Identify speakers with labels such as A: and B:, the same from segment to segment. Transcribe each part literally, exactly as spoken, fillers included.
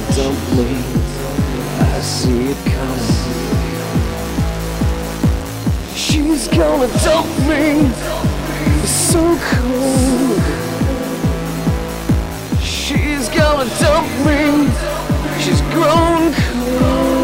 A: dump me. I see it coming. She's gonna dump me. It's so cold. She's gonna dump me. She's grown cold.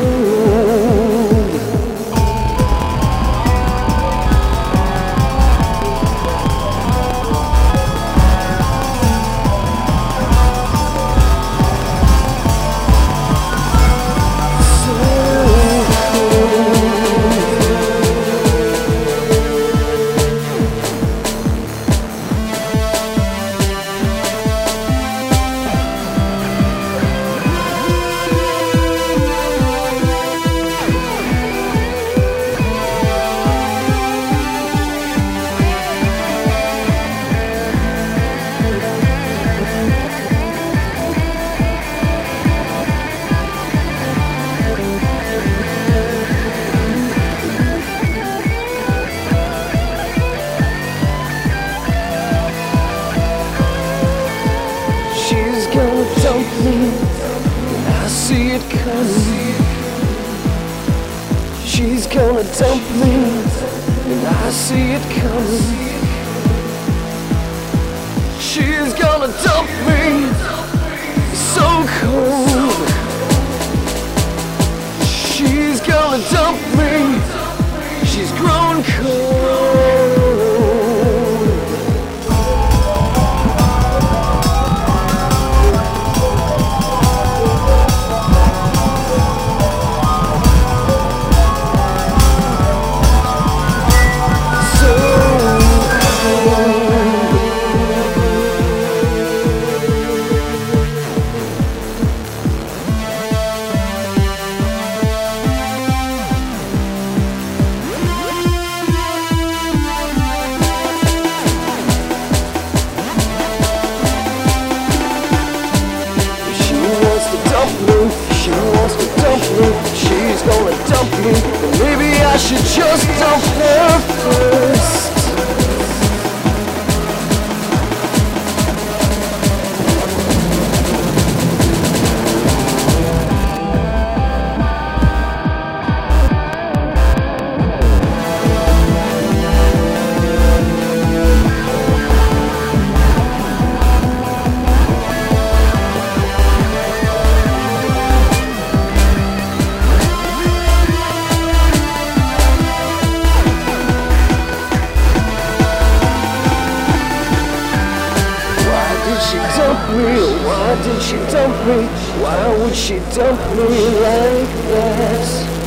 A: Dump me, I see it coming. She's gonna dump me, and I see it coming. She's gonna dump me, so cold. She's gonna dump me, she's grown cold. She wants to dump me, she's gonna dump me, but maybe I should just dump her first. She dump me? Why did she dump me? Why would she dump me like that?